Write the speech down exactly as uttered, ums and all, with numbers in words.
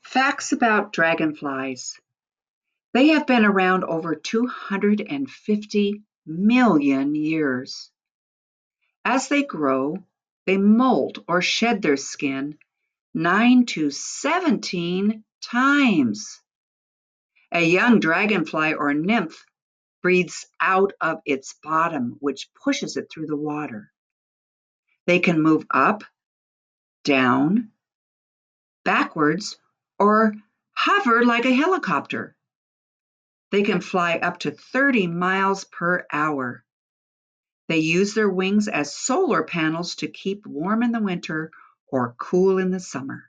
Facts about dragonflies. They have been around over two hundred fifty million years. As they grow, they molt or shed their skin nine to seventeen times. A young dragonfly or nymph breathes out of its bottom, which pushes it through the water. They can move up, down, backwards, or hover like a helicopter. They can fly up to thirty miles per hour. They use their wings as solar panels to keep warm in the winter or cool in the summer.